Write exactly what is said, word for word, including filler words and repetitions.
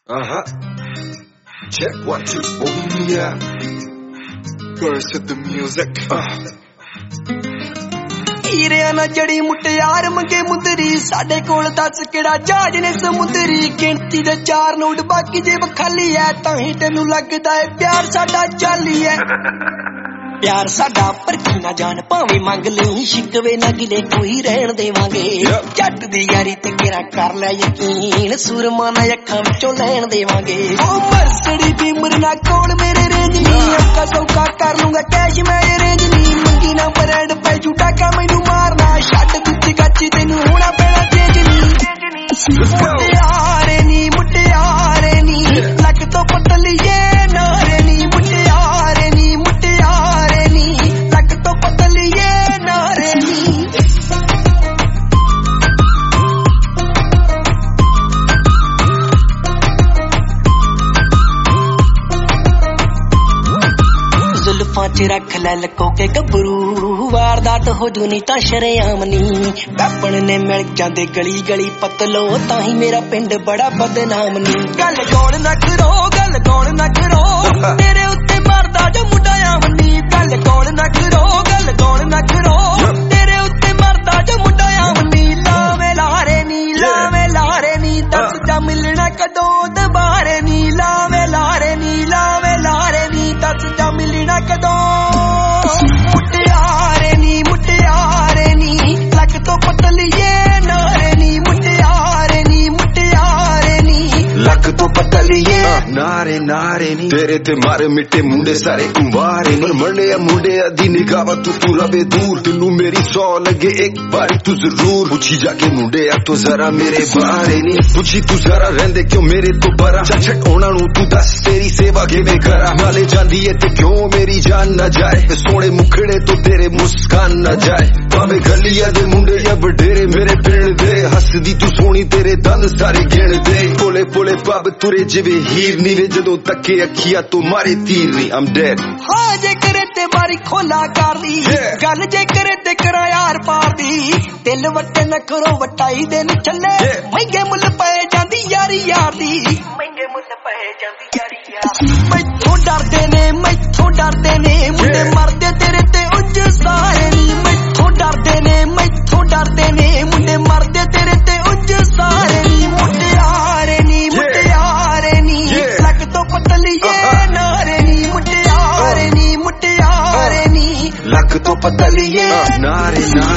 Uh-huh. Check one, two, oh yeah. Girls with the music. ਹੀਰਿਆਂ ਨਾਲ ਜੜੀ ਮੁਟਿਆਰ ਮੰਗੇ ਮੁੰਦਰੀ ਸਾਡੇ ਕੋਲ ਦੱਸ ਕਿਹੜਾ ਜਹਾਜ਼ ਨੇ ਸਮੁੰਦਰੀ ਗਿਣਤੀ ਦੇ ਚਾਰ ਨੋਟ ਬਾਕੀ ਜੇ ਖਾਲੀ ਐ ਤਾਂ ਹੀ ਤੈਨੂੰ ਲੱਗਦਾ ਏ ਪਿਆਰ ਸਾਡਾ ਚਾਲੀ ਐ ਪਿਆਰ ਸਾਡਾ ਪਰਖੀ ਨਾ ਜਾਣ ਭਾਵੇਂ ਮੰਗ ਲਈ ਸ਼ਿਕਵੇ ਨਾ ਗਿਲੇ ਕੋਈ ਰਹਿਣ ਦੇਵਾਂਗੇ ਜੱਟ ਦੀ ਯਾਰੀ ਤੇ ਕਿਹੜਾ ਕਰ ਲੈ ਯਕੀਨ ਸੂਰਮਾ ਨਾ ਅੱਖਾਂ ਵਿੱਚੋਂ ਲੈਣ ਦੇਵਾਂਗੇ ਉਹ ਮਰਸੜੀ ਦੀ ਮਰਨਾ ਕੋਲ ਮੇਰੇ ਰੇਂਜ ਨਹੀਂ ਅੱਖਾਂ ਸੌਕਾ ਕਰ ਲੂੰਗਾ ਕੈਸ਼ ਮੈਂ ਰੇਂਜ ਨਹੀਂ ਮੰਗੀ ਨਾ ਬਰੈਂਡ ਪੈ ਝੂਟਾ ਕਾ ਮੈਨੂੰ ਮਾਰਨਾ ਛੱਡ ਦਿੱਤੀ ਗੱਚੀ ਤੈਨੂੰ ਹੋਣਾ ਪੈਣਾ ਚੇਂਜ ਨਹੀਂ ਮੁਟਿਆਰੇ ਨੀ ਮੁਟਿਆਰੇ ਨੀ ਲੱਕ ਤੋਂ ਪਤਲੀਏ ਨਾਰੇ ਨੀ ਮੁਟਿਆਰੇ ਨੀ ਮੁਟਿਆਰੇ ਨੀ ਲੱਕ ਤੋਂ ਪਤਲੀਏ ਨਾਰੇ ਨੀ ਜ਼ੁਲਫਾਂ ਚ ਰੱਖ ਲੈ ਲਕੋ ਕੇ ਗੱਭਰੂ ਵਾਰਦਾਤ ਹੋ ਜੂ ਨੀ ਤਾਂ ਸ਼ਰੇਆਮ ਨੀ ਵੈਪਣ ਨੇ ਮਿਲ ਜਾਂਦੇ ਗਲੀ ਗਲੀ ਪਤਲੋ ਤਾਂ ਹੀ ਮੇਰਾ ਪਿੰਡ ਬੜਾ ਬਦਨਾਮ ਨੀ ਗੱਲ ਕੌਣ ਨਾ ਕਰੋ ਗੱਲ ਕੌਣ ਨਾ ਕਰੋ ਤੇਰੇ ਉੱਤੇ ਮਰਦਾ ਜੋ ਮੁੰਡਾ ਆਮਨੀ ਗੱਲ ਕੌਣ ਨਾ ਕਰੋ ਗੱਲ ਕੌਣ ਨਾ ਕਰੋ ਤੇਰੇ ਉੱਤੇ ਮਰਦਾ ਜੋ ਮੁੰਡਾ ਆਮਨੀ ਲਾਵੇਂ ਲਾਰੇ ਨੀ ਲਾਵੇਂ ਲਾਰੇ ਨੀ ਦੱਸ ਜਾ ਮਿਲਣਾ ਕਦੋਂ ਦੁਬਾਰੇ ਨੀ ਲਾਵੇਂ ਲਾਰੇ ਨੀ ਲਾਵੇਂ ਲਾਰੇ ਨੀ ਦੱਸ ਜਾ ਮਿਲਣਾ ਕਦੋਂ ਮੁਟਿਆਰੇ ਨੀ ਮੁਟਿਆਰੇ ਨੀ ਲੱਕ ਤੋਂ ਪਤਲੀਏ ਨਾਰੇ ਨੀ ਮੁਟਿਆਰੇ ਨੀ ਮੁਟਿਆਰੇ ਨੀ ਲੱਕ ਤੋਂ ਪਤਲੀਏ ਨਾਰੇ ਨਾਰੇ ਨੀ ਤੇਰੇ ਤੇ ਮਾਰੇ ਮਿੱਟੇ ਮੁੰਡੇ ਸਾਰੇ ਕੁੰਵਾਰੇ ਨੀ ਮਰਨੇ ਆ ਮੁੰਡੇ ਦੀ ਨਿਗਾਹ ਤੂੰ ਤੂੰ ਰਵੇ ਦੂਰ ਤੈਨੂੰ ਮੇਰੀ ਸੌ ਲੱਗੇ ਇੱਕ ਵਾਰੀ ਤੂੰ ਜ਼ਰੂਰ ਪੁੱਛੀ ਜਾ ਕੇ ਮੁੰਡੇ ਆ ਤੂੰ ਜ਼ਰਾ ਮੇਰੇ ਬਾਰੇ ਨੀ ਪੁੱਛੀ ਤੂੰ ਜ਼ਰਾ ਰਹਿੰਦੇ ਕਿਉਂ ਮੇਰੇ ਤੋਂ ਬਰਾ ਛੱਡ ਉਹਨਾਂ ਨੂੰ ਤੂੰ ਦੱਸ ਤੇਰੀ ਸੇਵਾ ਕਿਵੇਂ ਕਰਾਂ ਨਾਲੇ ਜਾਂਦੀ ਏ ਤੇ ਕਿਉਂ ਮੇਰੀ ਜਾਨ ਨਾ ਜਾਏ ਸੋਹਣੇ ਮੁਖੜੇ ਤੋਂ ਤੇਰੇ ਮੁਸਕਾਨ ਨਾ ਜਾਏ ਭਾਵੇਂ ਗਲੀਆਂ ਦੇ ਮੁੰਡੇ ਜਾਂ ਵਡੇਰੇ ਮੇਰੇ ਪਿੰਡ ਦੇ ਹੱਸਦੀ ਤੂੰ ਸੋਹਣੀ ਤੇਰੇ ਦੰਦ ਸਾਰੇ ਗਿਣਦੇ ਪੋਲੇ ਪੋਲੇ ਪੱਬ ਤੁਰੇ ਜਿਵੇਂ ਹੀਰ ਨੀ ਵੇ ਜਦੋਂ ਤੱਕੇ ਅੱਖੀਆਂ ਤੋਂ ਮਾਰੇ ਤੀਰ ਨੀ I'm dead ਹਾਂ ਜੇ ਕਰੇ ਤੇ ਬਾਰੀ ਖੋਲਾ ਕਰ ਲਈ ਗੱਲ ਜੇ ਕਰੇ ਤੇ ਕਰਾ ਯਾਰ ਪਾਰ ਦੀ ਦਿਲ ਵੱਟੇ ਨਾ ਕਰੋ ਵਟਾਈ ਦੇ ਨੀ ਚੱਲੇ ਮਹਿੰਗੇ ਮੁੱਲ ਪਏ ਜਾਂਦੀ ਯਾਰੀ ਯਾਰ ਦੀ ਮਹਿੰਗੇ ਮੁੱਲ ਪਏ ਜਾਂਦੀ ਯਾਰੀ ਯਾਰ ਮੈਥੋਂ ਡਰਦੇ ਨੇ ਮੈਥੋਂ ਡਰਦੇ ਨੇ ਮੁੰਡੇ ਮਰਦੇ ਤੇਰੇ ਤੇ ਉੱਜ ਸਾਰੇ ਨੀ ਮੈਥੋਂ ਡਰਦੇ ਨੇ ਮੈਥੋਂ ਡਰਦੇ ਨੇ ਮੁੰਡੇ ਮਰਦੇ ਤੇਰੇ ਤੇ ਉੱਜ ਸਾਰੇ ਨੀ ਮੁਟਿਆਰੇ ਨੀ ਮੁਟਿਆਰੇ ਨੀ ਲੱਕ ਤੋਂ ਪਤਲੀਏ ਨਾਰੇ ਨੀ ਮੁਟਿਆਰੇ ਨੀ ਮੁਟਿਆਰੇ ਨੀ ਲੱਕ ਤੋਂ ਪਤਲੀਏ ਨਾਰੇ ਨਾਰੇ